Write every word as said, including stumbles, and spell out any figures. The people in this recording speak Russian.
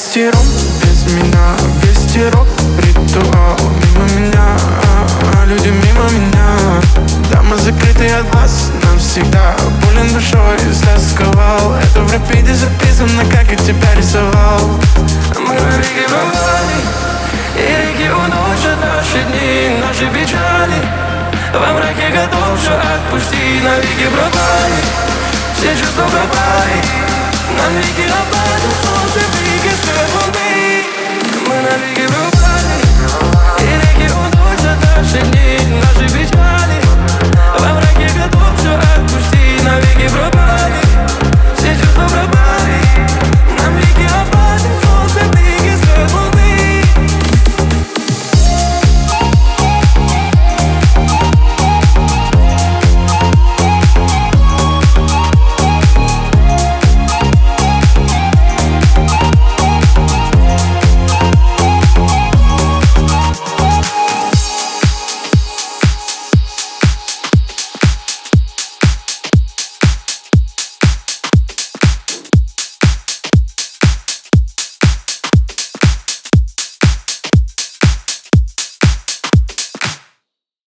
Вести ром без меня, вести рок ритуал. Мимо меня, а, люди мимо меня. Дома закрытые от вас навсегда. Болен душой, стасковал. Это в рапиде записано, как я тебя рисовал. Мы на реке пропали, и реки уносят наши дни, наши печали. Во мраке готов все отпусти. Навеки пропали, все чувства пропали. Нам веки опадут, солнце блики свет луны. Мы навеки пропали, и реки уносят наши дни, наши печали.